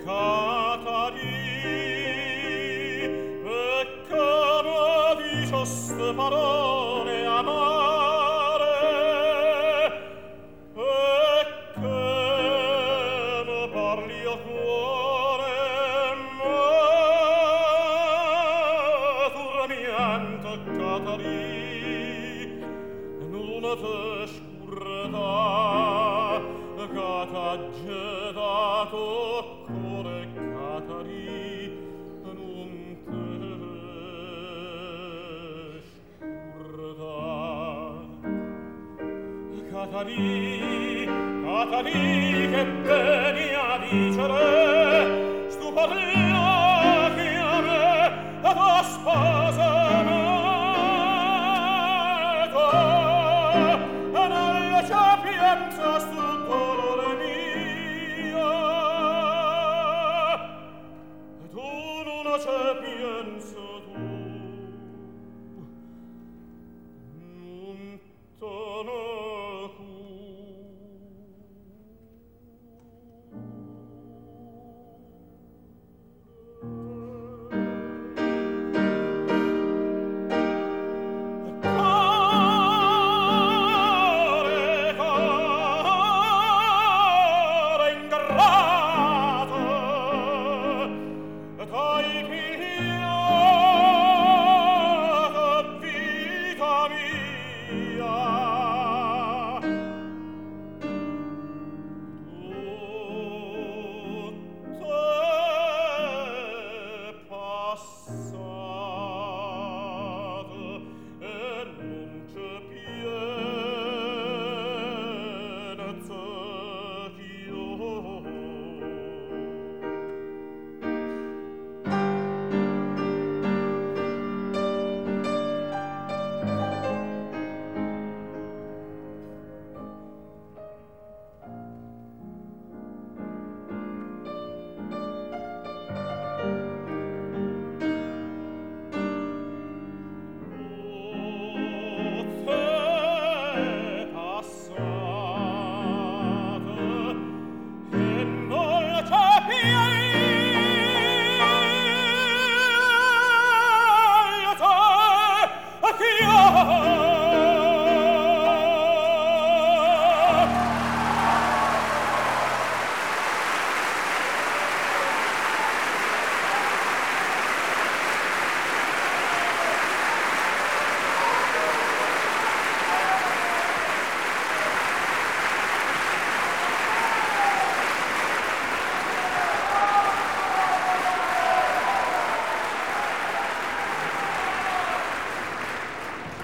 Catarì, peccano dicioste parole amare, e che ne parli a cuore, ma turniente Catarì, non te scurreta, Catagge dato core Catarì, non te scurreta. Catarì, Catarì, che veni a dicere, stu parla che a me, a tua sposa